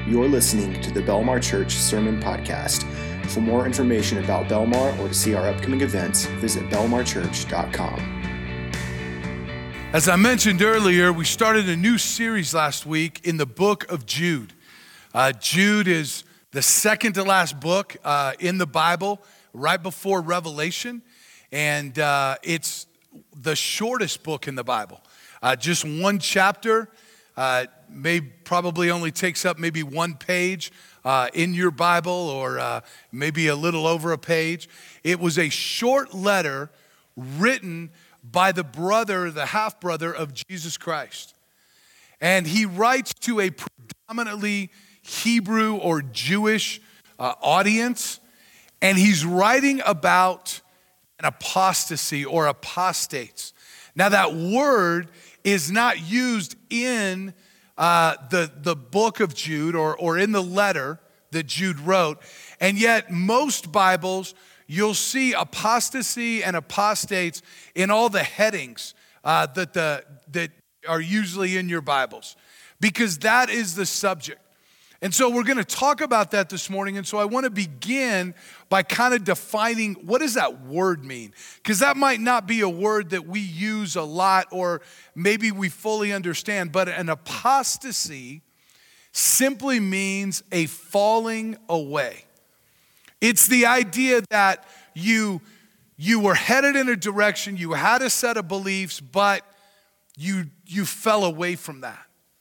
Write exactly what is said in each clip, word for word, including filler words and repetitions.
You're listening to the Belmar Church Sermon Podcast. For more information about Belmar or to see our upcoming events, visit belmar church dot com. As I mentioned earlier, we started a new series last week in the book of Jude. Uh, Jude is the second to last book uh, in the Bible, right before Revelation, and uh, it's the shortest book in the Bible. Uh, just one chapter, uh, may probably only takes up maybe one page uh, in your Bible, or uh, maybe a little over a page. It was a short letter written by the brother, the half-brother of Jesus Christ. And he writes to a predominantly Hebrew or Jewish uh, audience, and he's writing about an apostasy or apostates. Now that word is not used in uh, the, the book of Jude or, or in the letter that Jude wrote, and yet most Bibles, you'll see apostasy and apostates in all the headings uh, that, the, that are usually in your Bibles, because that is the subject. And so we're going to talk about that this morning. And so I want to begin by kind of defining, what does that word mean? Because that might not be a word that we use a lot, or maybe we fully understand. But an apostasy simply means a falling away. It's the idea that you, you were headed in a direction, you had a set of beliefs, but you, you fell away from that.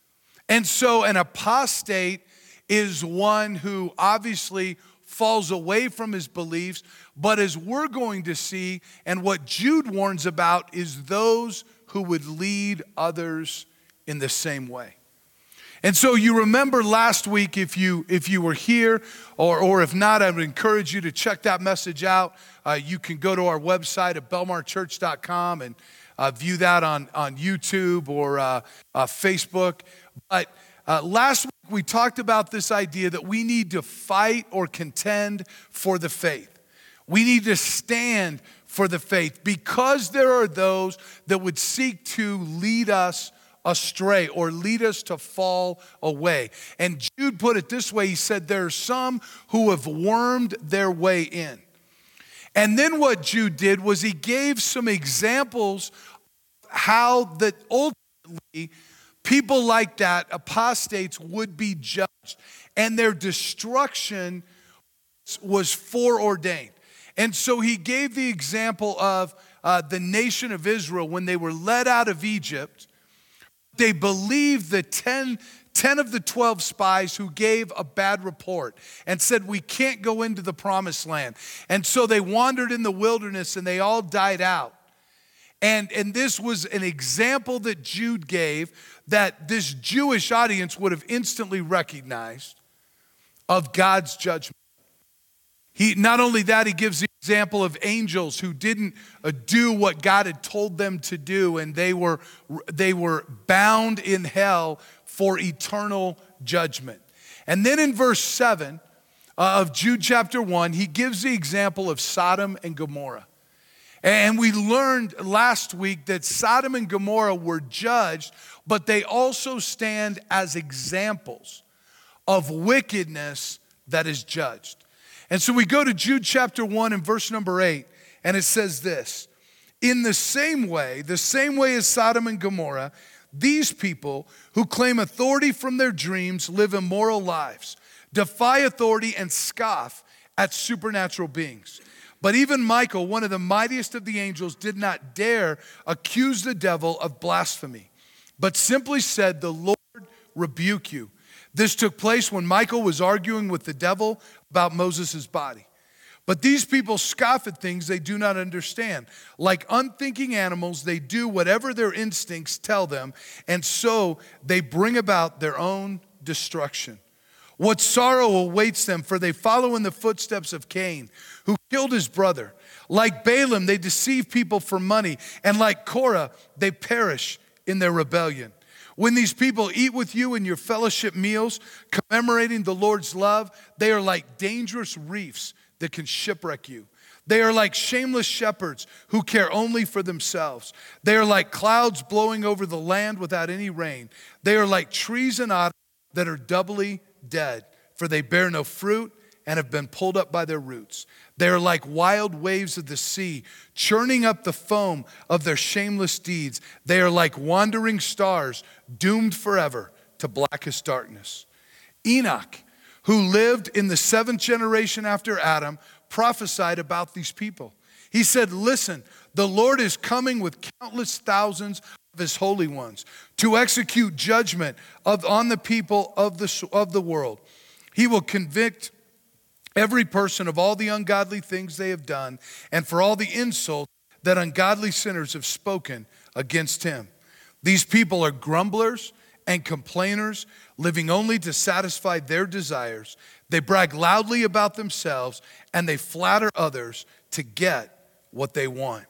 And so an apostate is one who obviously falls away from his beliefs, but as we're going to see, and what Jude warns about, is those who would lead others in the same way. And so you remember last week, if you if you were here, or, or if not, I would encourage you to check that message out. Uh, you can go to our website at belmar church dot com and uh, view that on, on YouTube or uh, uh, Facebook. But uh, last week we talked about this idea that we need to fight or contend for the faith. We need to stand for the faith, because there are those that would seek to lead us astray or lead us to fall away. And Jude put it this way. He said, there are some who have wormed their way in. And then what Jude did was he gave some examples how that ultimately people like that, apostates, would be judged, and their destruction was foreordained. And so he gave the example of uh, the nation of Israel when they were led out of Egypt. They believed the ten, ten of the twelve spies who gave a bad report and said, we can't go into the promised land. And so they wandered in the wilderness and they all died out. And, and this was an example that Jude gave that this Jewish audience would have instantly recognized of God's judgment. He, not only that, he gives the example of angels who didn't uh, do what God had told them to do, and they were, they were bound in hell for eternal judgment. And then in verse seven uh, of Jude chapter one, he gives the example of Sodom and Gomorrah. And we learned last week that Sodom and Gomorrah were judged, but they also stand as examples of wickedness that is judged. And so we go to Jude chapter one and verse number eight, and it says this: in the same way, the same way as Sodom and Gomorrah, these people who claim authority from their dreams live immoral lives, defy authority, and scoff at supernatural beings. But even Michael, one of the mightiest of the angels, did not dare accuse the devil of blasphemy, but simply said, the Lord rebuke you. This took place when Michael was arguing with the devil about Moses' body. But these people scoff at things they do not understand. Like unthinking animals, they do whatever their instincts tell them, and so they bring about their own destruction. What sorrow awaits them, for they follow in the footsteps of Cain, who killed his brother. Like Balaam, they deceive people for money, and like Korah, they perish in their rebellion. When these people eat with you in your fellowship meals, commemorating the Lord's love, they are like dangerous reefs that can shipwreck you. They are like shameless shepherds who care only for themselves. They are like clouds blowing over the land without any rain. They are like trees in autumn that are doubly dead, for they bear no fruit and have been pulled up by their roots. They are like wild waves of the sea, churning up the foam of their shameless deeds. They are like wandering stars, doomed forever to blackest darkness. Enoch, who lived in the seventh generation after Adam, prophesied about these people. He said, listen, the Lord is coming with countless thousands of his holy ones to execute judgment of, on the people of the, of the world. He will convict every person of all the ungodly things they have done and for all the insults that ungodly sinners have spoken against him. These people are grumblers and complainers, living only to satisfy their desires. They brag loudly about themselves and they flatter others to get what they want.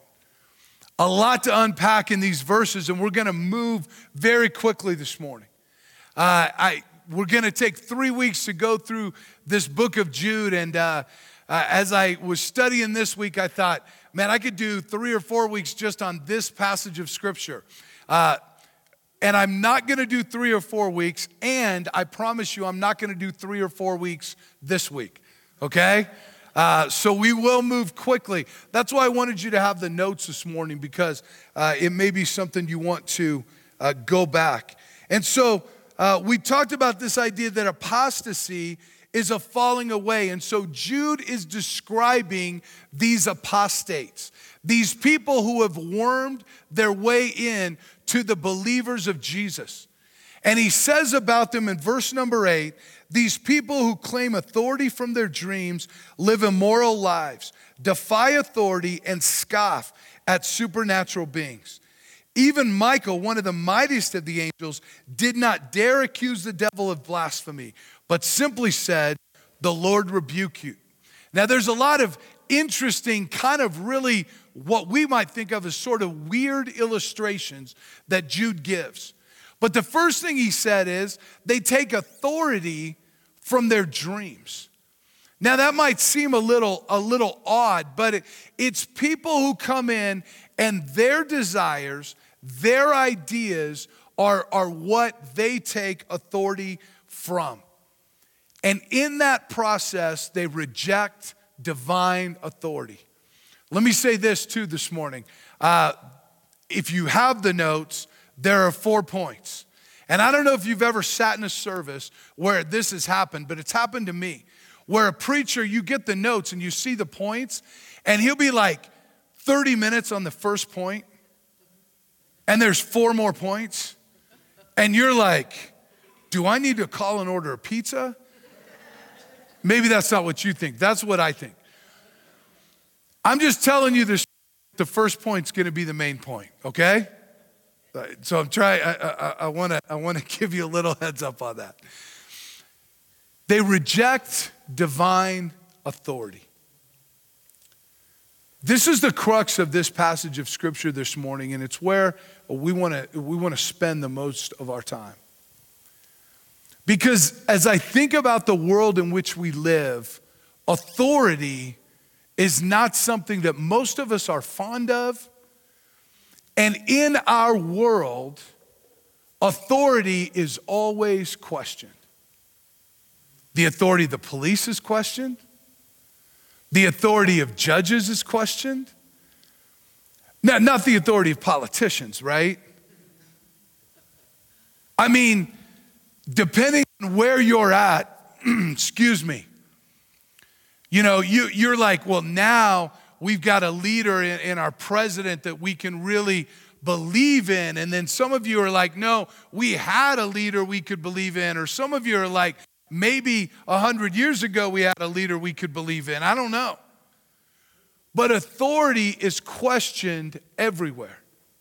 A lot to unpack in these verses, and we're going to move very quickly this morning. Uh, I we're going to take three weeks to go through this book of Jude, and uh, uh, as I was studying this week, I thought, man, I could do three or four weeks just on this passage of Scripture. Uh, and I'm not going to do three or four weeks, and I promise you I'm not going to do three or four weeks this week, okay? Uh, so we will move quickly. That's why I wanted you to have the notes this morning, because uh, it may be something you want to uh, go back. And so uh, we talked about this idea that apostasy is a falling away. And so Jude is describing these apostates, these people who have wormed their way in to the believers of Jesus. And he says about them in verse number eight, these people who claim authority from their dreams live immoral lives, defy authority, and scoff at supernatural beings. Even Michael, one of the mightiest of the angels, did not dare accuse the devil of blasphemy, but simply said, the Lord rebuke you. Now there's a lot of interesting, kind of really what we might think of as sort of weird illustrations that Jude gives. But the first thing he said is they take authority from their dreams. Now that might seem a little, a little odd, but it, it's people who come in and their desires, their ideas are, are what they take authority from. And in that process, they reject divine authority. Let me say this too this morning. Uh, if you have the notes, there are four points. And I don't know if you've ever sat in a service where this has happened, but it's happened to me. Where a preacher, you get the notes and you see the points, and he'll be like thirty minutes on the first point, and there's four more points. And you're like, do I need to call and order a pizza? Maybe that's not what you think. That's what I think. I'm just telling you this, the first point's gonna be the main point, okay? So I'm trying, I, I, I wanna, I wanna give you a little heads up on that. They reject divine authority. This is the crux of this passage of Scripture this morning, and it's where we wanna, we wanna spend the most of our time. Because as I think about the world in which we live, authority is not something that most of us are fond of. And in our world, authority is always questioned. The authority of the police is questioned. The authority of judges is questioned. Now, not the authority of politicians, right? I mean, depending on where you're at, excuse me, you know, you, you're like, well, now we've got a leader in, in our president that we can really believe in. And then some of you are like, no, we had a leader we could believe in. Or some of you are like, maybe a hundred years ago we had a leader we could believe in. I don't know. But authority is questioned everywhere.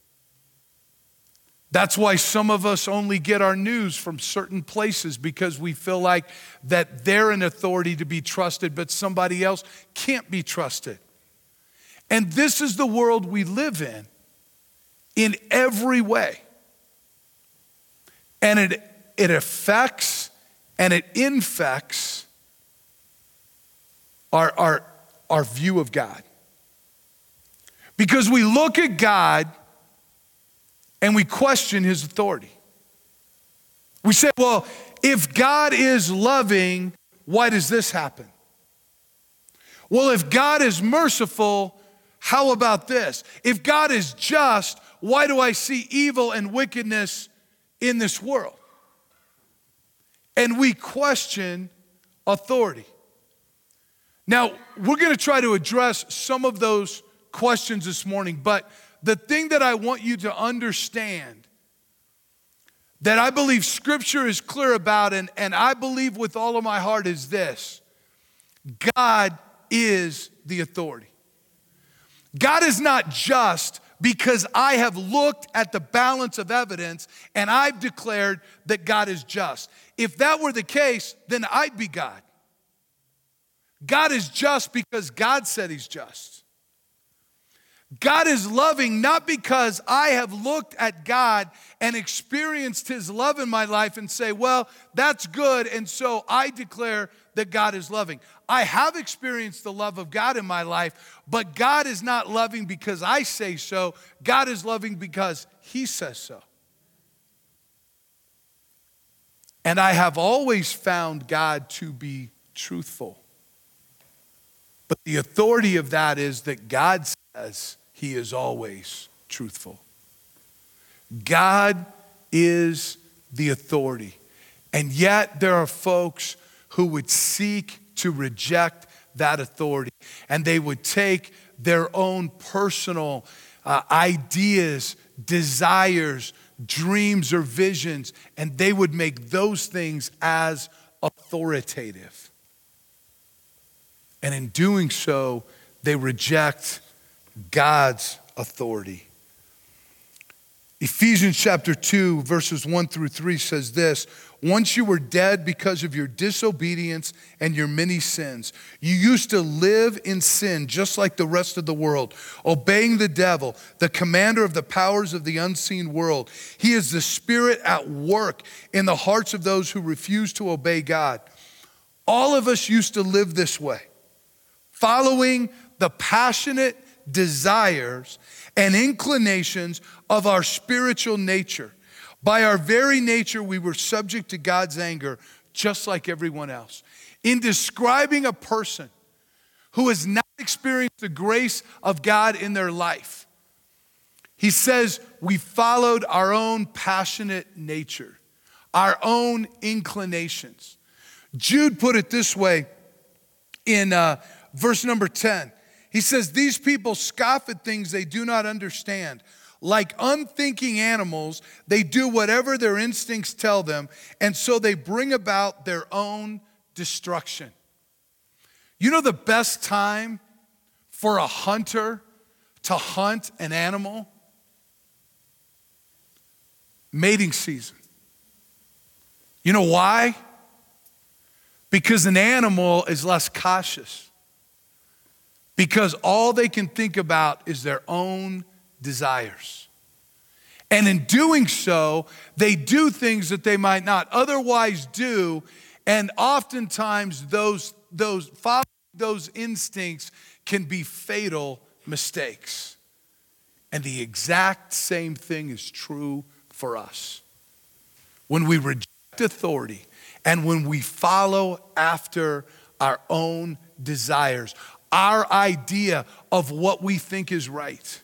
That's why some of us only get our news from certain places, because we feel like that they're an authority to be trusted, but somebody else can't be trusted. And this is the world we live in, in every way. And it, it affects and it infects our, our, our view of God. Because we look at God and we question his authority. We say, well, if God is loving, why does this happen? Well, if God is merciful, how about this? If God is just, why do I see evil and wickedness in this world? And we question authority. Now, we're going to try to address some of those questions this morning, but the thing that I want you to understand that I believe Scripture is clear about, and, and I believe with all of my heart, is this: God is the authority. God is not just because I have looked at the balance of evidence and I've declared that God is just. If that were the case, then I'd be God. God is just because God said he's just. God is loving not because I have looked at God and experienced his love in my life and say, well, that's good, and so I declare that God is loving. I have experienced the love of God in my life, but God is not loving because I say so. God is loving because he says so. And I have always found God to be truthful. But the authority of that is that God says he is always truthful. God is the authority. And yet there are folks who would seek to reject that authority. And they would take their own personal uh, ideas, desires, dreams, or visions, and they would make those things as authoritative. And in doing so, they reject God's authority. Ephesians chapter two, verses one through three says this: once you were dead because of your disobedience and your many sins. You used to live in sin just like the rest of the world, obeying the devil, the commander of the powers of the unseen world. He is the spirit at work in the hearts of those who refuse to obey God. All of us used to live this way, following the passionate desires and inclinations of our spiritual nature. By our very nature, we were subject to God's anger, just like everyone else. In describing a person who has not experienced the grace of God in their life, he says, we followed our own passionate nature, our own inclinations. Jude put it this way in uh, verse number ten. He says, these people scoff at things they do not understand. Like unthinking animals, they do whatever their instincts tell them, and so they bring about their own destruction. You know the best time for a hunter to hunt an animal? Mating season. You know why? Because an animal is less cautious. Because all they can think about is their own desires. And in doing so, they do things that they might not otherwise do, and oftentimes those, those, following those instincts can be fatal mistakes. And the exact same thing is true for us. When we reject authority and when we follow after our own desires, our idea of what we think is right.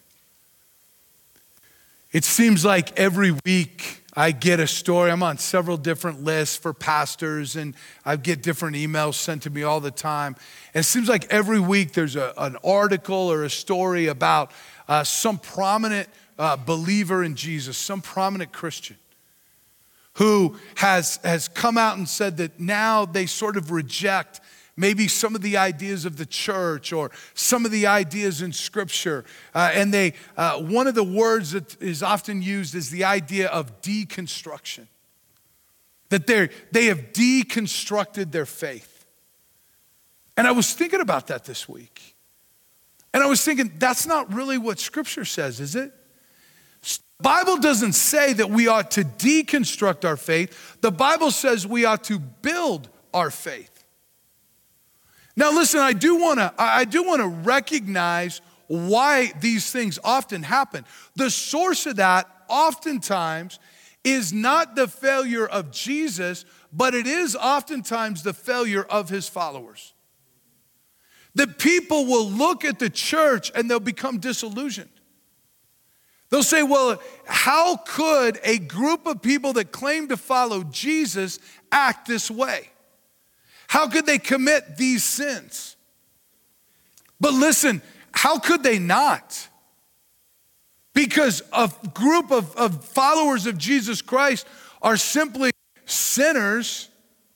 It seems like every week I get a story. I'm on several different lists for pastors, and I get different emails sent to me all the time. And it seems like every week there's a, an article or a story about uh, some prominent uh, believer in Jesus, some prominent Christian who has, has come out and said that now they sort of reject maybe some of the ideas of the church or some of the ideas in Scripture. Uh, and they, uh, one of the words that is often used is the idea of deconstruction. That they they have deconstructed their faith. And I was thinking about that this week. And I was thinking, that's not really what Scripture says, is it? The Bible doesn't say that we ought to deconstruct our faith. The Bible says we ought to build our faith. Now listen, I do want to I do want to recognize why these things often happen. The source of that oftentimes is not the failure of Jesus, but it is oftentimes the failure of his followers. That people will look at the church and they'll become disillusioned. They'll say, well, how could a group of people that claim to follow Jesus act this way? How could they commit these sins? But listen, how could they not? Because a group of, of followers of Jesus Christ are simply sinners,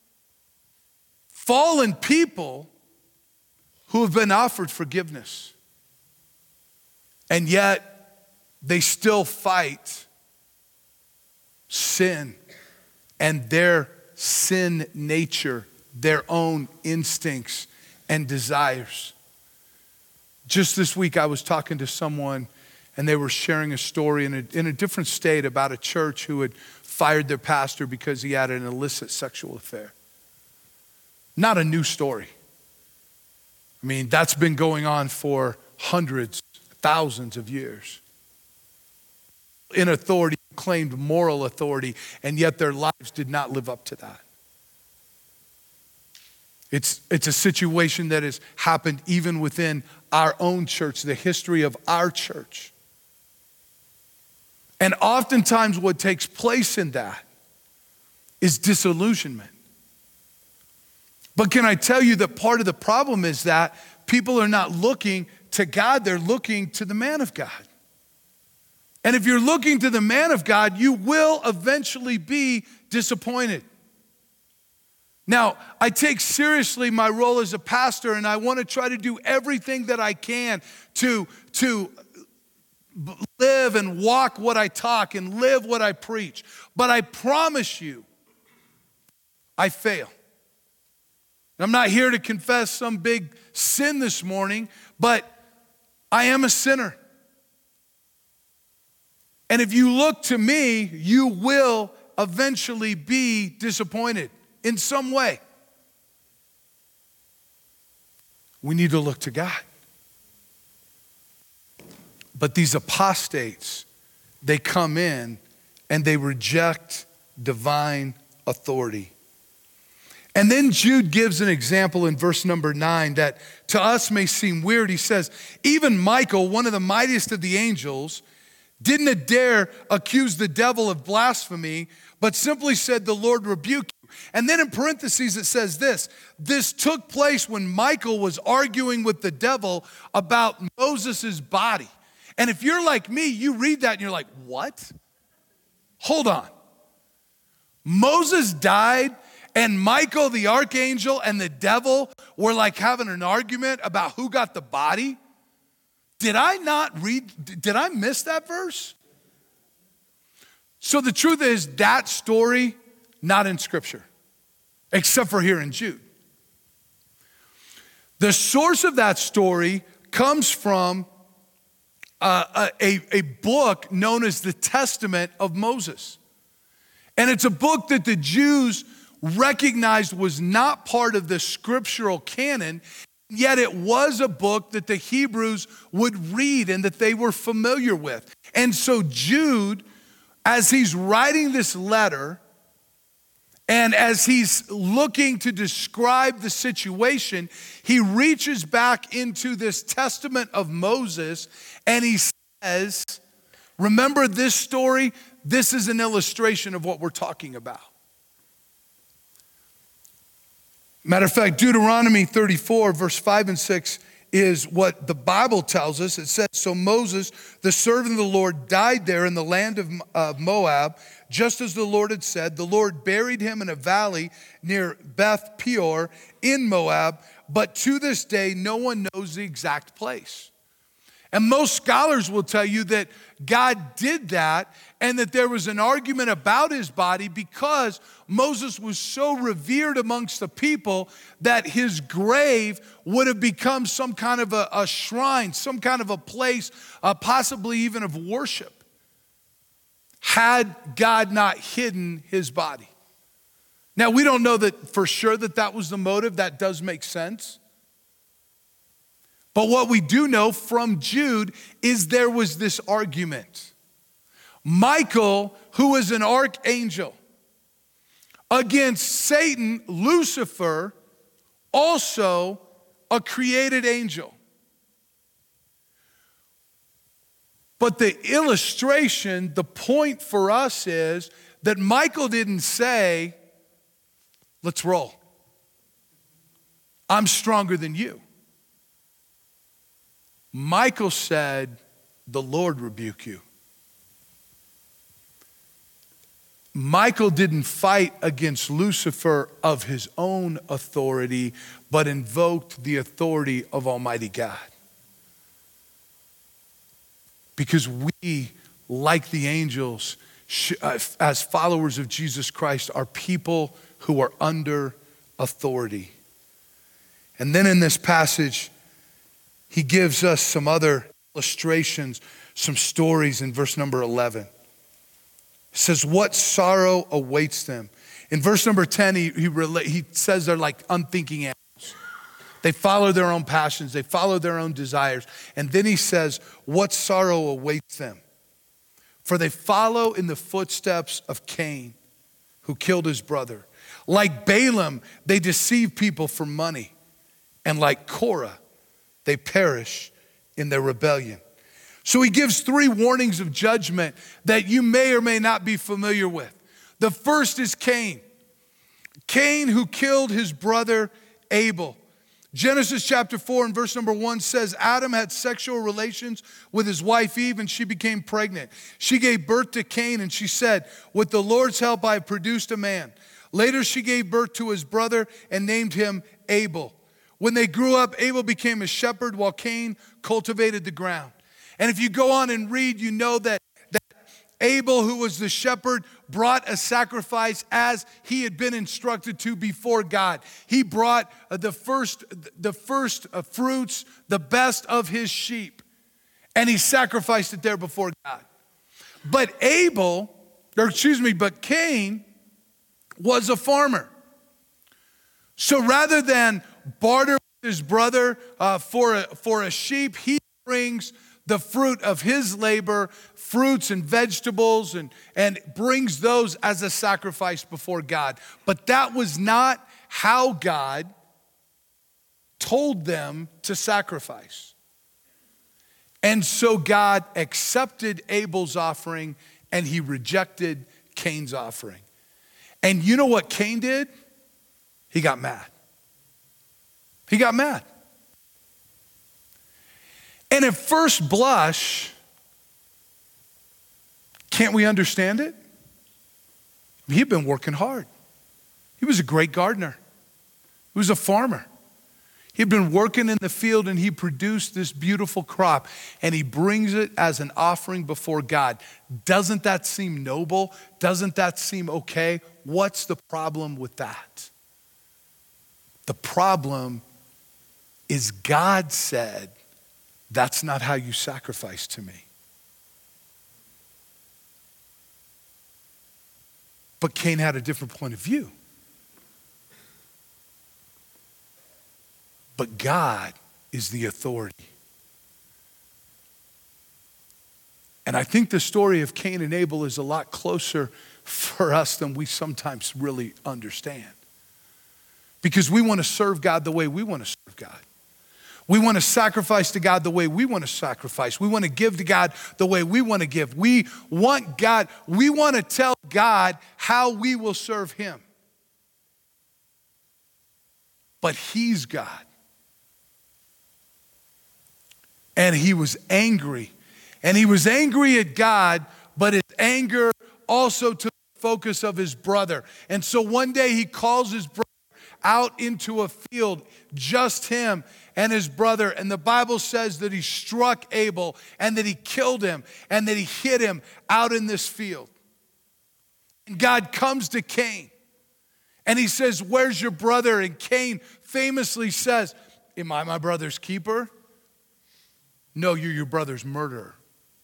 fallen people who have been offered forgiveness. And yet they still fight sin and their sin nature, their own instincts and desires. Just this week I was talking to someone and they were sharing a story in a, in a different state about a church who had fired their pastor because he had an illicit sexual affair. Not a new story. I mean, that's been going on for hundreds, thousands of years. In authority, claimed moral authority, and yet their lives did not live up to that. It's, it's a situation that has happened even within our own church, the history of our church. And oftentimes what takes place in that is disillusionment. But can I tell you that part of the problem is that people are not looking to God, they're looking to the man of God. And if you're looking to the man of God, you will eventually be disappointed. Now, I take seriously my role as a pastor, and I want to try to do everything that I can to, to live and walk what I talk and live what I preach. But I promise you, I fail. I'm not here to confess some big sin this morning, but I am a sinner. And if you look to me, you will eventually be disappointed in some way. We need to look to God. But these apostates, they come in and they reject divine authority. And then Jude gives an example in verse number nine that to us may seem weird. He says, even Michael, one of the mightiest of the angels, didn't dare accuse the devil of blasphemy, but simply said, the Lord rebuke you. And then in parentheses it says this, this took place when Michael was arguing with the devil about Moses' body. And if you're like me, you read that and you're like, what? Hold on. Moses died and Michael the archangel and the devil were like having an argument about who got the body? Did I not read, did I miss that verse? So the truth is that story, not in Scripture, except for here in Jude. The source of that story comes from uh, a, a book known as the Testament of Moses. And it's a book that the Jews recognized was not part of the scriptural canon, yet it was a book that the Hebrews would read and that they were familiar with. And so Jude, as he's writing this letter, and as he's looking to describe the situation, he reaches back into this testament of Moses and he says, remember this story? This is an illustration of what we're talking about. Matter of fact, Deuteronomy thirty-four, verse five and six is what the Bible tells us. It says, so Moses, the servant of the Lord, died there in the land of uh, Moab, just as the Lord had said. The Lord buried him in a valley near Beth Peor in Moab, but to this day, no one knows the exact place. And most scholars will tell you that God did that and that there was an argument about his body because Moses was so revered amongst the people that his grave would have become some kind of a, a shrine, some kind of a place, uh, possibly even of worship, had God not hidden his body. Now, we don't know that for sure that that was the motive. That does make sense. But what we do know from Jude is there was this argument. Michael, who was an archangel, against Satan, Lucifer, also a created angel. But the illustration, the point for us is that Michael didn't say, let's roll. I'm stronger than you. Michael said, the Lord rebuke you. Michael didn't fight against Lucifer of his own authority, but invoked the authority of Almighty God. Because we, like the angels, as followers of Jesus Christ, are people who are under authority. And then in this passage, he gives us some other illustrations, some stories in verse number eleven. It says, what sorrow awaits them. In verse number ten, he, he, rela- he says they're like unthinking animals. They follow their own passions. They follow their own desires. And then he says, what sorrow awaits them? For they follow in the footsteps of Cain, who killed his brother. Like Balaam, they deceive people for money. And like Korah, they perish in their rebellion. So he gives three warnings of judgment that you may or may not be familiar with. The first is Cain. Cain who killed his brother Abel. Genesis chapter four and verse number one says, Adam had sexual relations with his wife Eve and she became pregnant. She gave birth to Cain and she said, with the Lord's help I have produced a man. Later she gave birth to his brother and named him Abel. When they grew up, Abel became a shepherd while Cain cultivated the ground. And if you go on and read, you know that, that Abel, who was the shepherd, brought a sacrifice as he had been instructed to before God. He brought the first, the first fruits, the best of his sheep, and he sacrificed it there before God. But Abel, or excuse me, but Cain was a farmer. So rather than barter with his brother uh, for, a, for a sheep, he brings the fruit of his labor, fruits and vegetables, and, and brings those as a sacrifice before God. But that was not how God told them to sacrifice. And so God accepted Abel's offering and he rejected Cain's offering. And you know what Cain did? He got mad. He got mad. And at first blush, can't we understand it? He'd been working hard. He was a great gardener. He was a farmer. He'd been working in the field and he produced this beautiful crop and he brings it as an offering before God. Doesn't that seem noble? Doesn't that seem okay? What's the problem with that? The problem is God said, that's not how you sacrifice to me. But Cain had a different point of view. But God is the authority. And I think the story of Cain and Abel is a lot closer for us than we sometimes really understand. Because we want to serve God the way we want to serve God. We want to sacrifice to God the way we want to sacrifice. We want to give to God the way we want to give. We want God, we want to tell God how we will serve him. But he's God. And he was angry. And he was angry at God, but his anger also took the focus of his brother. And so one day he calls his brother out into a field, just him and his brother. And the Bible says that he struck Abel and that he killed him and that he hid him out in this field. And God comes to Cain and he says, where's your brother? And Cain famously says, am I my brother's keeper? No, you're your brother's murderer.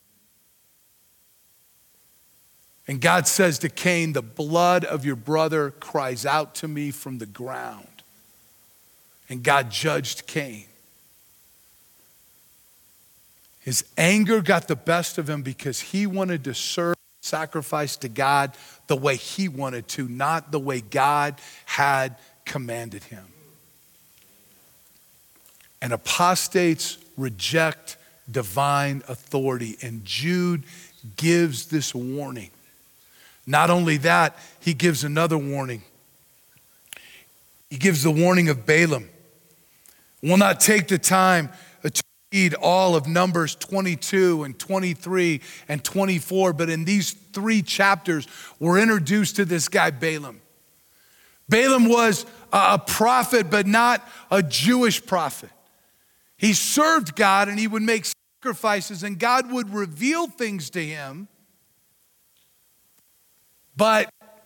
And God says to Cain, the blood of your brother cries out to me from the ground. And God judged Cain. His anger got the best of him because he wanted to serve sacrifice to God the way he wanted to, not the way God had commanded him. And apostates reject divine authority, and Jude gives this warning. Not only that, he gives another warning. He gives the warning of Balaam. We'll not take the time to read all of Numbers twenty-two and twenty-three and twenty-four, but in these three chapters, we're introduced to this guy Balaam. Balaam was a prophet, but not a Jewish prophet. He served God and he would make sacrifices and God would reveal things to him. But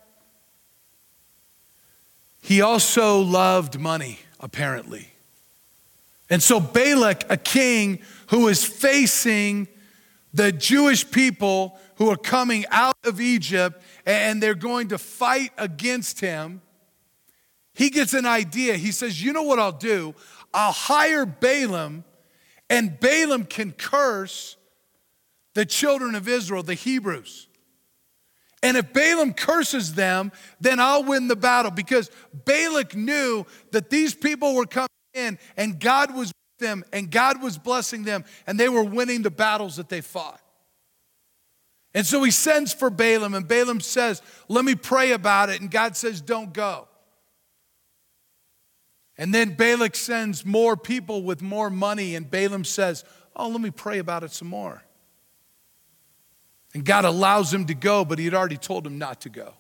he also loved money, apparently. And so Balak, a king who is facing the Jewish people who are coming out of Egypt and they're going to fight against him, he gets an idea. He says, you know what I'll do? I'll hire Balaam, and Balaam can curse the children of Israel, the Hebrews. And if Balaam curses them, then I'll win the battle, because Balak knew that these people were coming in and God was with them and God was blessing them and they were winning the battles that they fought. And so he sends for Balaam, and Balaam says, let me pray about it. And God says, don't go. And then Balak sends more people with more money, and Balaam says, oh, let me pray about it some more. And God allows him to go, but he had already told him not to go.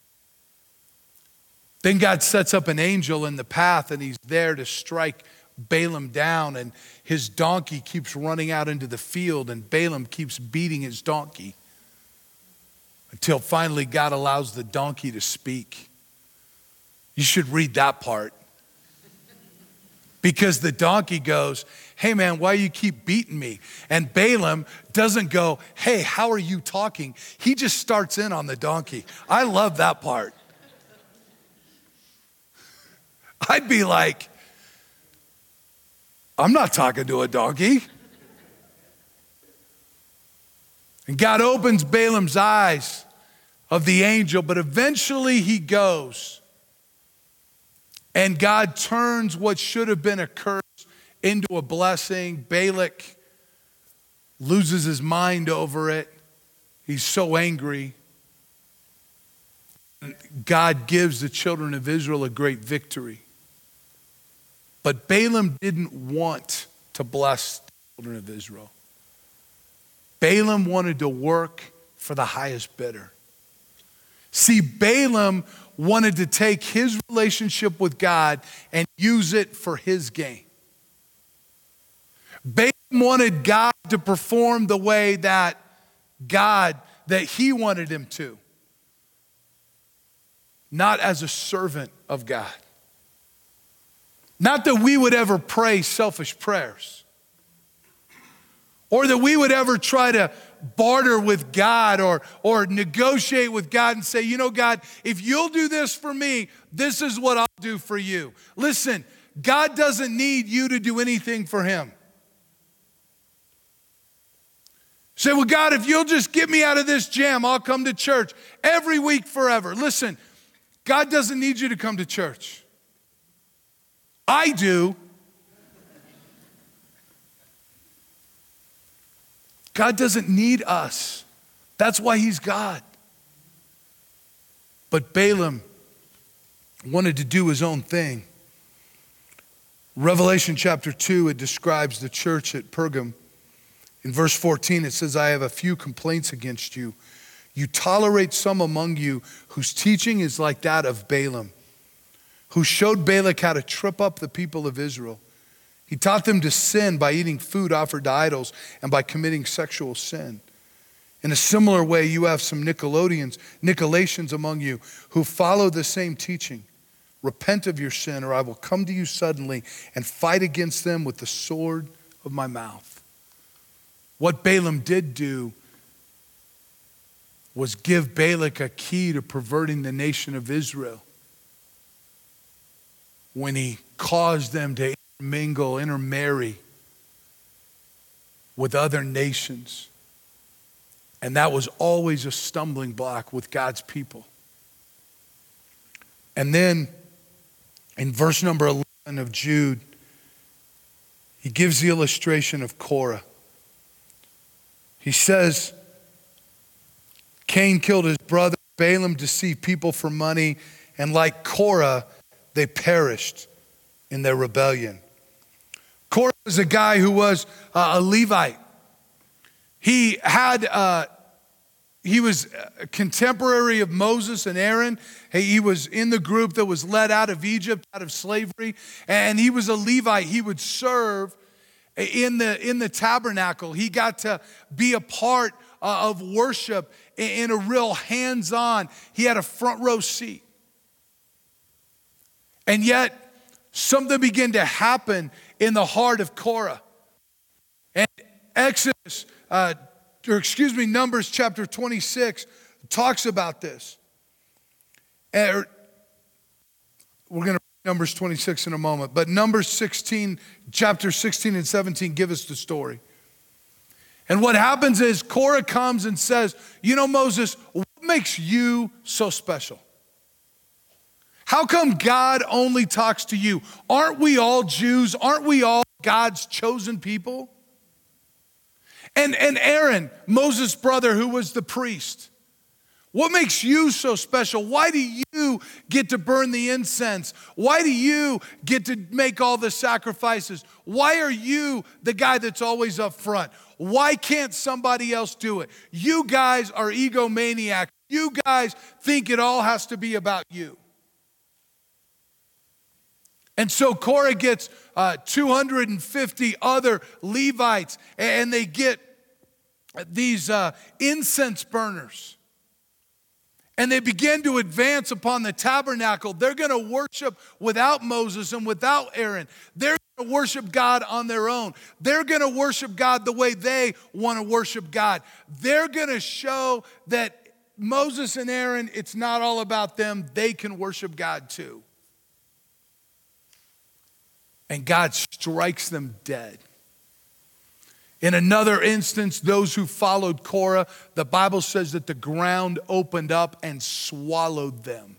Then God sets up an angel in the path, and he's there to strike Balaam down, and his donkey keeps running out into the field, and Balaam keeps beating his donkey until finally God allows the donkey to speak. You should read that part. Because the donkey goes, hey man, why you keep beating me? And Balaam doesn't go, hey, how are you talking? He just starts in on the donkey. I love that part. I'd be like, I'm not talking to a donkey. And God opens Balaam's eyes of the angel, but eventually he goes. And God turns what should have been a curse into a blessing. Balak loses his mind over it. He's so angry. God gives the children of Israel a great victory. But Balaam didn't want to bless the children of Israel. Balaam wanted to work for the highest bidder. See, Balaam wanted to take his relationship with God and use it for his gain. Balaam wanted God to perform the way that God, that he wanted him to. Not as a servant of God. Not that we would ever pray selfish prayers, or that we would ever try to barter with God or, or negotiate with God and say, you know, God, if you'll do this for me, this is what I'll do for you. Listen, God doesn't need you to do anything for him. Say, well, God, if you'll just get me out of this jam, I'll come to church every week forever. Listen, God doesn't need you to come to church. I do. God doesn't need us. That's why he's God. But Balaam wanted to do his own thing. Revelation chapter two, it describes the church at Pergam. In verse fourteen, it says, I have a few complaints against you. You tolerate some among you whose teaching is like that of Balaam, who showed Balak how to trip up the people of Israel. He taught them to sin by eating food offered to idols and by committing sexual sin. In a similar way, you have some Nicolaitans, Nicolaitans among you who follow the same teaching. Repent of your sin, or I will come to you suddenly and fight against them with the sword of my mouth. What Balaam did do was give Balak a key to perverting the nation of Israel when he caused them to mingle, intermarry with other nations. And that was always a stumbling block with God's people. And then in verse number eleven of Jude, he gives the illustration of Korah. He says, Cain killed his brother, Balaam deceived people for money, and like Korah, they perished in their rebellion. Korah was a guy who was uh, a Levite. He had, uh, he was a contemporary of Moses and Aaron. He was in the group that was led out of Egypt, out of slavery, and he was a Levite. He would serve in the, in the tabernacle. He got to be a part uh, of worship in a real hands-on. He had a front row seat. And yet, something began to happen in the heart of Korah. And Exodus, uh, or excuse me, Numbers chapter twenty-six talks about this. And we're going to read Numbers twenty-six in a moment, but Numbers sixteen, chapter sixteen and seventeen give us the story. And what happens is Korah comes and says, you know, Moses, what makes you so special? How come God only talks to you? Aren't we all Jews? Aren't we all God's chosen people? And, and Aaron, Moses' brother, who was the priest, what makes you so special? Why do you get to burn the incense? Why do you get to make all the sacrifices? Why are you the guy that's always up front? Why can't somebody else do it? You guys are egomaniacs. You guys think it all has to be about you. And so Korah gets uh, two hundred fifty other Levites, and they get these uh, incense burners. And they begin to advance upon the tabernacle. They're going to worship without Moses and without Aaron. They're going to worship God on their own. They're going to worship God the way they want to worship God. They're going to show that Moses and Aaron, it's not all about them. They can worship God too. And God strikes them dead. In another instance, those who followed Korah, the Bible says that the ground opened up and swallowed them.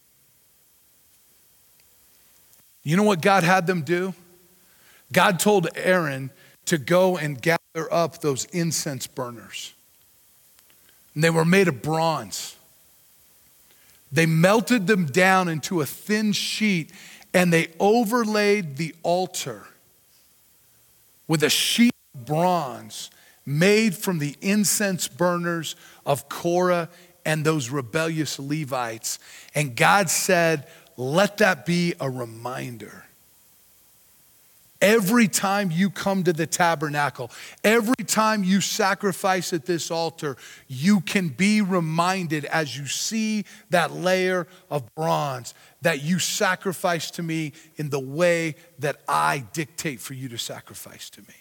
You know what God had them do? God told Aaron to go and gather up those incense burners. And they were made of bronze. They melted them down into a thin sheet, and they overlaid the altar with a sheet of bronze made from the incense burners of Korah and those rebellious Levites. And God said, let that be a reminder. Every time you come to the tabernacle, every time you sacrifice at this altar, you can be reminded as you see that layer of bronze that you sacrifice to me in the way that I dictate for you to sacrifice to me.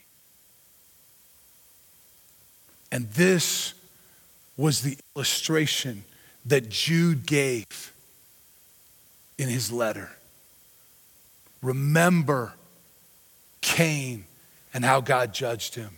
And this was the illustration that Jude gave in his letter. Remember Cain and how God judged him.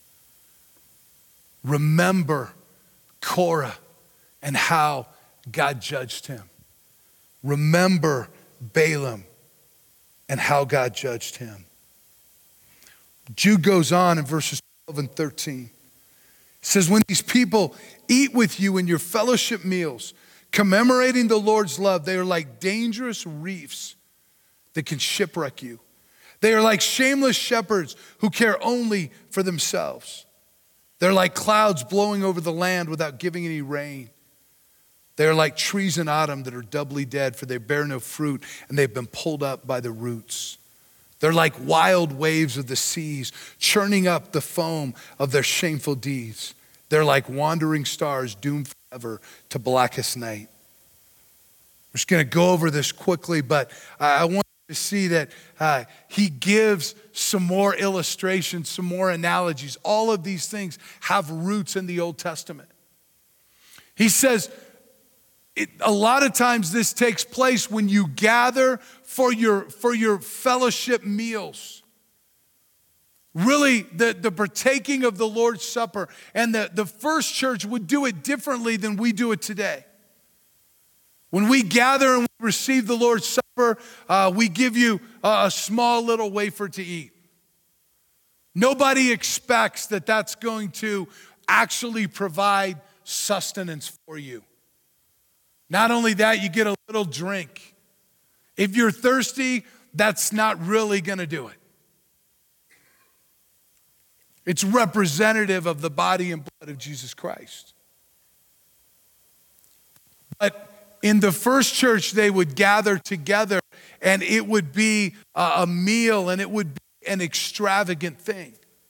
Remember Korah and how God judged him. Remember Balaam and how God judged him. Jude goes on in verses twelve and thirteen. It says, when these people eat with you in your fellowship meals, commemorating the Lord's love, they are like dangerous reefs that can shipwreck you. They are like shameless shepherds who care only for themselves. They're like clouds blowing over the land without giving any rain. They are like trees in autumn that are doubly dead, for they bear no fruit, and they've been pulled up by the roots. They're like wild waves of the seas, churning up the foam of their shameful deeds. They're like wandering stars doomed forever to blackest night. I'm just going to go over this quickly, but I want to see that uh, he gives some more illustrations, some more analogies. All of these things have roots in the Old Testament. He says, it, a lot of times this takes place when you gather for your, for your fellowship meals. really the, the partaking of the Lord's Supper. And the, the first church would do it differently than we do it today. When we gather and we receive the Lord's Supper, uh, we give you a, a small little wafer to eat. Nobody expects that that's going to actually provide sustenance for you. Not only that, you get a little drink. If you're thirsty, that's not really going to do it. It's representative of the body and blood of Jesus Christ. But in the first church, they would gather together and it would be a meal and it would be an extravagant thing.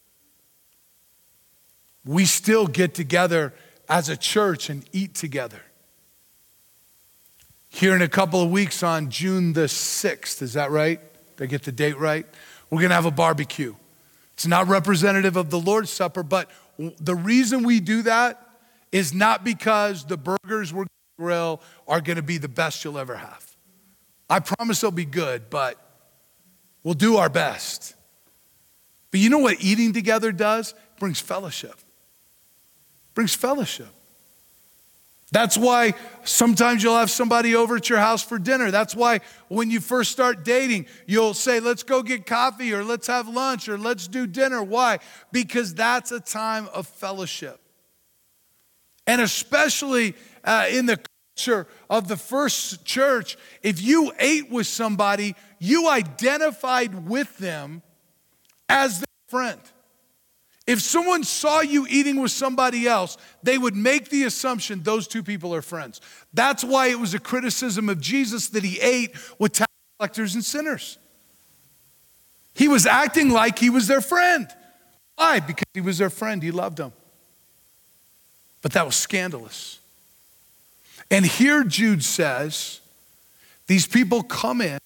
We still get together as a church and eat together. Here in a couple of weeks on June the sixth, is that right? Did I get the date right? We're gonna have a barbecue. It's not representative of the Lord's Supper, but the reason we do that is not because the burgers we're gonna grill are gonna be the best you'll ever have. I promise they'll be good, but we'll do our best. But you know what eating together does? It brings fellowship. It brings fellowship. That's why sometimes you'll have somebody over at your house for dinner. That's why when you first start dating, you'll say, let's go get coffee or let's have lunch or let's do dinner. Why? Because that's a time of fellowship. And especially uh, in the culture of the first church, if you ate with somebody, you identified with them as their friend. If someone saw you eating with somebody else, they would make the assumption those two people are friends. That's why it was a criticism of Jesus that he ate with tax collectors and sinners. He was acting like he was their friend. Why? Because he was their friend. He loved them. But that was scandalous. And here Jude says, these people come in,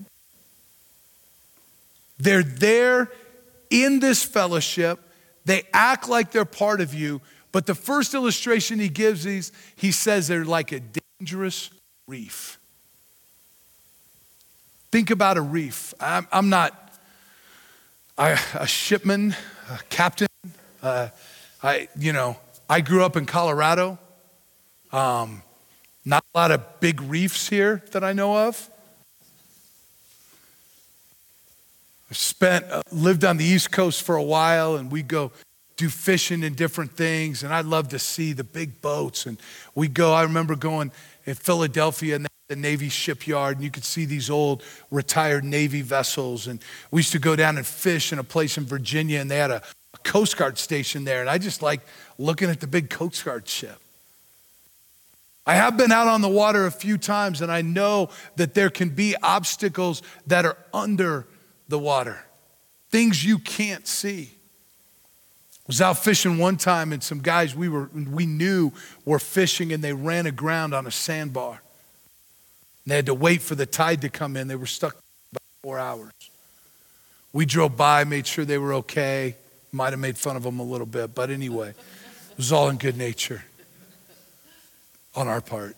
they're there in this fellowship, they act like they're part of you, but the first illustration he gives is, he says they're like a dangerous reef. Think about a reef. I'm, I'm not I, a shipman, a captain. Uh, I, you know, I grew up in Colorado. Um, not a lot of big reefs here that I know of. I spent, uh, lived on the East Coast for a while, and we go do fishing and different things, and I'd love to see the big boats. And we go, I remember going in Philadelphia and the Navy shipyard, and you could see these old retired Navy vessels. And we used to go down and fish in a place in Virginia, and they had a, a Coast Guard station there, and I just liked looking at the big Coast Guard ship. I have been out on the water a few times, and I know that there can be obstacles that are under the water, things you can't see. I was out fishing one time, and some guys we were we knew were fishing, and they ran aground on a sandbar. And they had to wait for the tide to come in. They were stuck about four hours. We drove by, made sure they were okay. Might have made fun of them a little bit, but anyway, it was all in good nature on our part.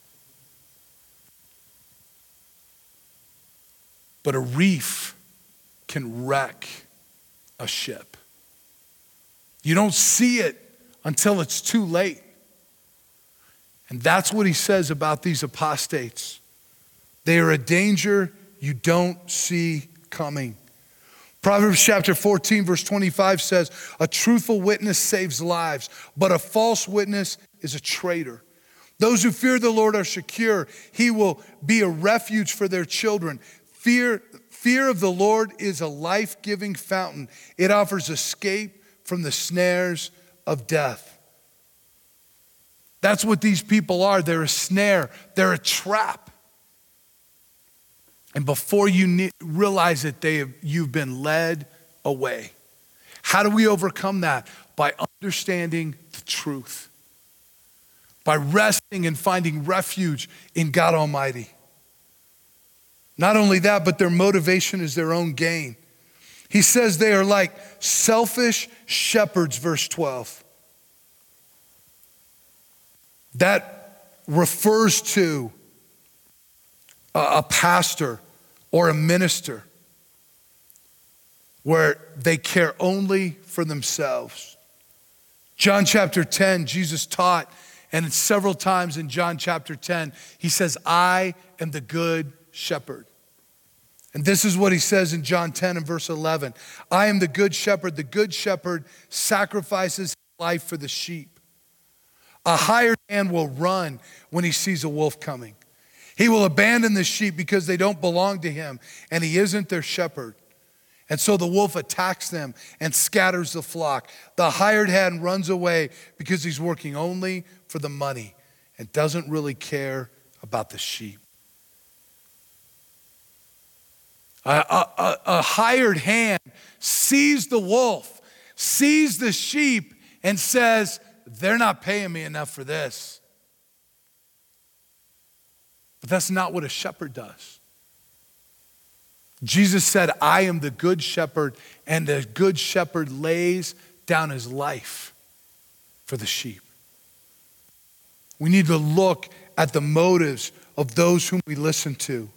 But a reef can wreck a ship. You don't see it until it's too late. And that's what he says about these apostates. They are a danger you don't see coming. Proverbs chapter fourteen, verse twenty-five says, a truthful witness saves lives, but a false witness is a traitor. Those who fear the Lord are secure. He will be a refuge for their children. Fear Fear of the Lord is a life-giving fountain. It offers escape from the snares of death. That's what these people are. They're a snare. They're a trap. And before you realize it, they have, you've been led away. How do we overcome that? By understanding the truth. By resting and finding refuge in God Almighty. Not only that, but their motivation is their own gain. He says they are like selfish shepherds, verse twelve. That refers to a, a pastor or a minister. where they care only for themselves. John chapter ten, Jesus taught, and it's several times in John chapter ten, he says, I am the good shepherd. And this is what he says in John ten and verse eleven. I am the good shepherd. The good shepherd sacrifices his life for the sheep. A hired hand will run when he sees a wolf coming. He will abandon the sheep because they don't belong to him, and he isn't their shepherd. And so the wolf attacks them and scatters the flock. The hired hand runs away because he's working only for the money and doesn't really care about the sheep. A, a, a hired hand sees the wolf, sees the sheep, and says, they're not paying me enough for this. But that's not what a shepherd does. Jesus said, I am the good shepherd, and the good shepherd lays down his life for the sheep. We need to look at the motives of those whom we listen to.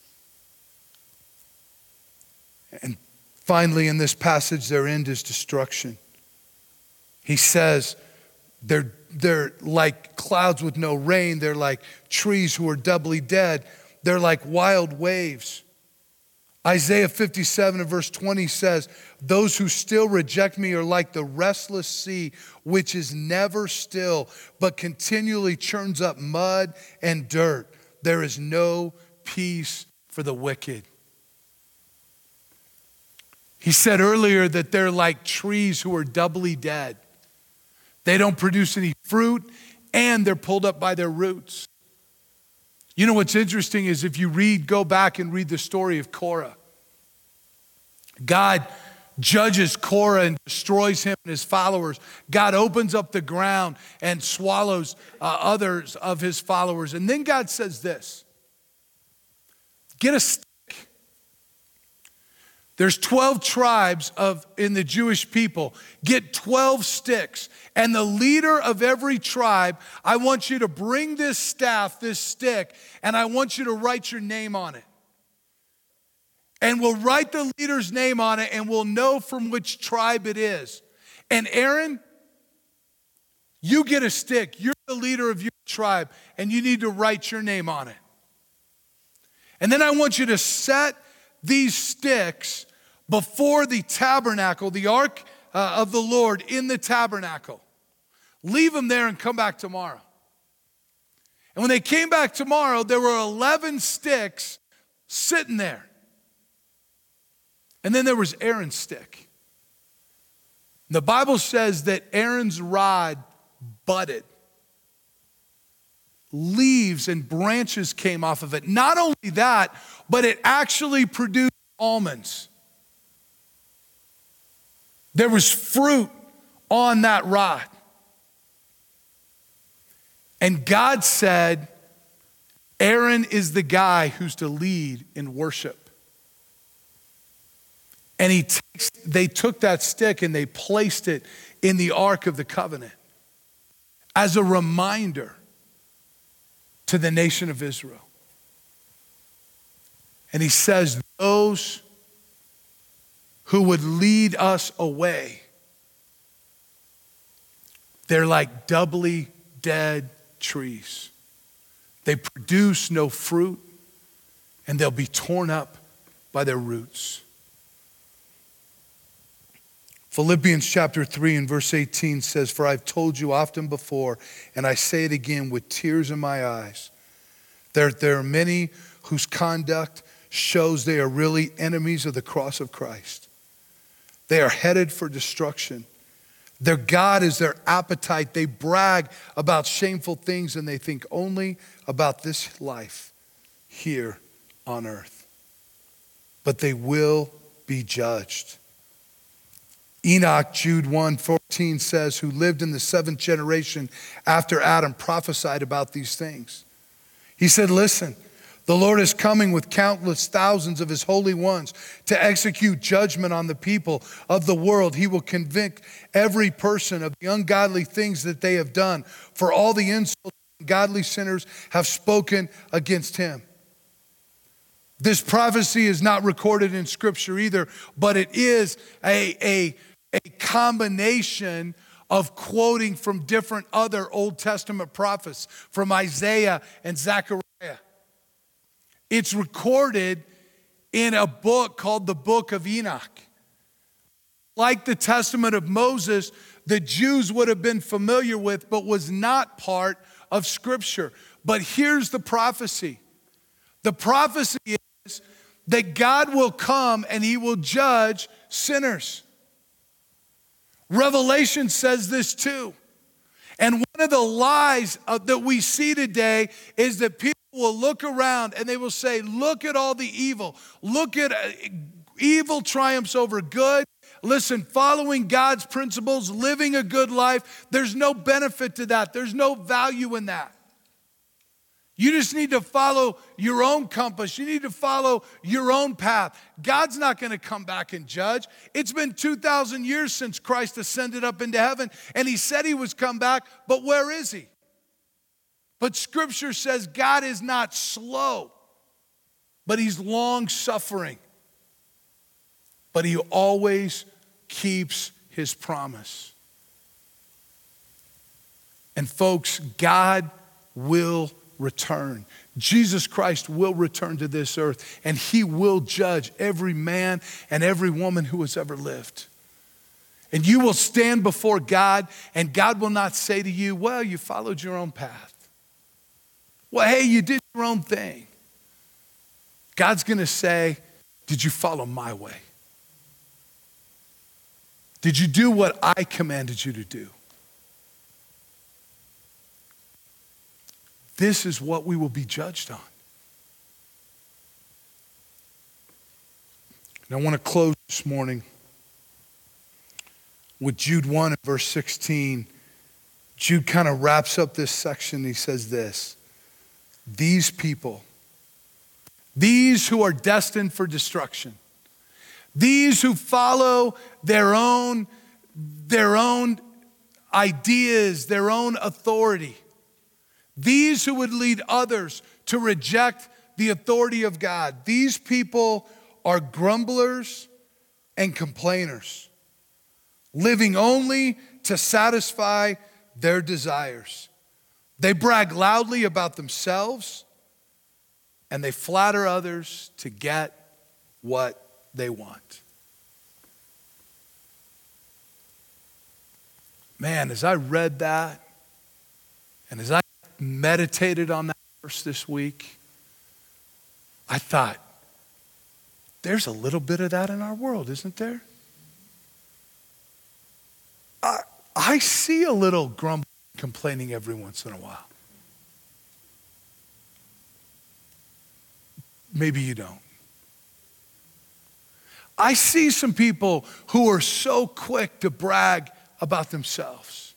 And finally, in this passage, their end is destruction. He says, they're, they're like clouds with no rain. They're like trees who are doubly dead. They're like wild waves. Isaiah fifty-seven and verse twenty says, those who still reject me are like the restless sea, which is never still, but continually churns up mud and dirt. There is no peace for the wicked. He said earlier that they're like trees who are doubly dead. They don't produce any fruit, and they're pulled up by their roots. You know what's interesting is if you read, go back and read the story of Korah. God judges Korah and destroys him and his followers. God opens up the ground and swallows uh, others of his followers. And then God says this, get a stick. There's twelve tribes of in the Jewish people. Get twelve sticks. And the leader of every tribe, I want you to bring this staff, this stick, and I want you to write your name on it. And we'll write the leader's name on it, and we'll know from which tribe it is. And Aaron, you get a stick. You're the leader of your tribe, and you need to write your name on it. And then I want you to set these sticks before the tabernacle, the ark uh, of the Lord in the tabernacle. Leave them there and come back tomorrow. And when they came back tomorrow, there were eleven sticks sitting there. And then there was Aaron's stick. The Bible says that Aaron's rod budded. Leaves and branches came off of it. Not only that, but it actually produced almonds. There was fruit on that rod. And God said, Aaron is the guy who's to lead in worship. And he takes, they took that stick and they placed it in the Ark of the Covenant as a reminder to the nation of Israel. And he says, those who would lead us away, they're like doubly dead trees. They produce no fruit, and they'll be torn up by their roots. Philippians chapter three and verse eighteen says, for I've told you often before, and I say it again with tears in my eyes, there, there are many whose conduct shows they are really enemies of the cross of Christ. They are headed for destruction. Their God is their appetite. They brag about shameful things, and they think only about this life here on earth. But they will be judged. Enoch, Jude one fourteen says, who lived in the seventh generation after Adam, prophesied about these things. He said, listen, the Lord is coming with countless thousands of his holy ones to execute judgment on the people of the world. He will convict every person of the ungodly things that they have done, for all the insults godly sinners have spoken against him. This prophecy is not recorded in Scripture either, but it is a, a, a combination of quoting from different other Old Testament prophets, from Isaiah and Zechariah. It's recorded in a book called the Book of Enoch. Like the Testament of Moses, the Jews would have been familiar with, but was not part of Scripture. But here's the prophecy. The prophecy is that God will come and he will judge sinners. Revelation says this too. And one of the lies that we see today is that people will look around and they will say, look at all the evil. Look at evil triumphs over good. Listen, following God's principles, living a good life, there's no benefit to that. There's no value in that. You just need to follow your own compass. You need to follow your own path. God's not going to come back and judge. It's been two thousand years since Christ ascended up into heaven, and he said he was come back, but where is he? But Scripture says God is not slow, but he's long-suffering. But he always keeps his promise. And folks, God will return. Jesus Christ will return to this earth, and he will judge every man and every woman who has ever lived. And you will stand before God, and God will not say to you, well, you followed your own path. Well, hey, you did your own thing. God's going to say, did you follow my way? Did you do what I commanded you to do? This is what we will be judged on. And I want to close this morning with Jude one and verse sixteen. Jude kind of wraps up this section. He says this: these people, these who are destined for destruction, these who follow their own, their own ideas, their own authority, these who would lead others to reject the authority of God, these people are grumblers and complainers, living only to satisfy their desires. They brag loudly about themselves, and they flatter others to get what they want. Man, as I read that, and as I meditated on that verse this week, I thought, there's a little bit of that in our world, isn't there? I, I see a little grumbling, complaining every once in a while. Maybe you don't. I see some people who are so quick to brag about themselves.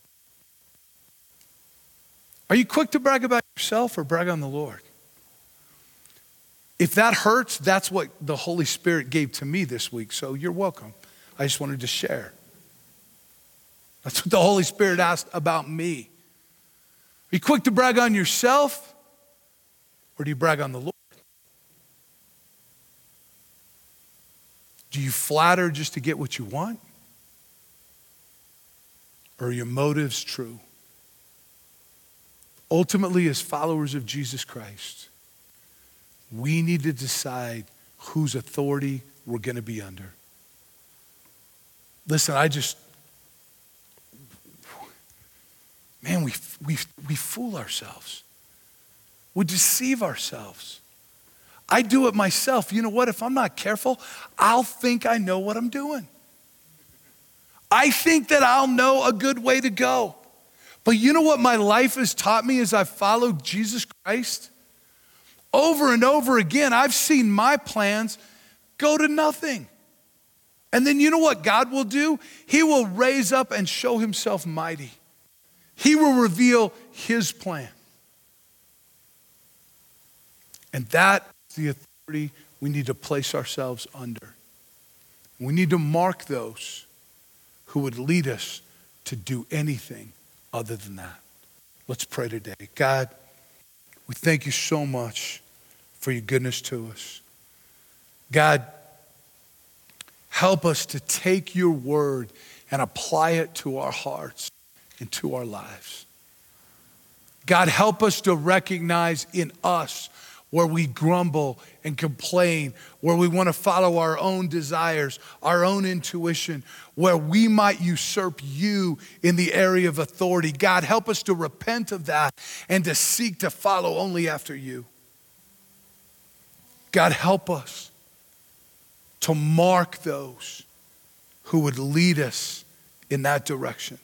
Are you quick to brag about yourself or brag on the Lord? If that hurts, that's what the Holy Spirit gave to me this week, so you're welcome. I just wanted to share. That's what the Holy Spirit asked about me. Are you quick to brag on yourself, or do you brag on the Lord? Do you flatter just to get what you want? Or are your motives true? Ultimately, as followers of Jesus Christ, we need to decide whose authority we're going to be under. Listen, I just, man, we, we, we fool ourselves. We deceive ourselves. I do it myself. You know what? If I'm not careful, I'll think I know what I'm doing. I think that I'll know a good way to go. But you know what my life has taught me as I've followed Jesus Christ? Over and over again, I've seen my plans go to nothing. And then you know what God will do? He will raise up and show himself mighty. He will reveal his plan. And that is the authority we need to place ourselves under. We need to mark those who would lead us to do anything other than that. Let's pray today. God, we thank you so much for your goodness to us. God, help us to take your word and apply it to our hearts and to our lives. God, help us to recognize in us where we grumble and complain, where we want to follow our own desires, our own intuition, where we might usurp you in the area of authority. God, help us to repent of that and to seek to follow only after you. God, help us to mark those who would lead us in that direction.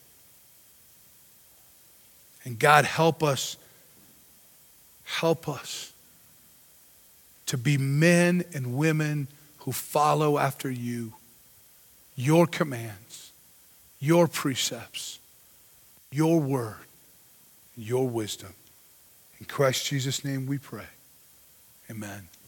And God, help us, help us to be men and women who follow after you, your commands, your precepts, your word, your wisdom. In Christ Jesus' name we pray. Amen.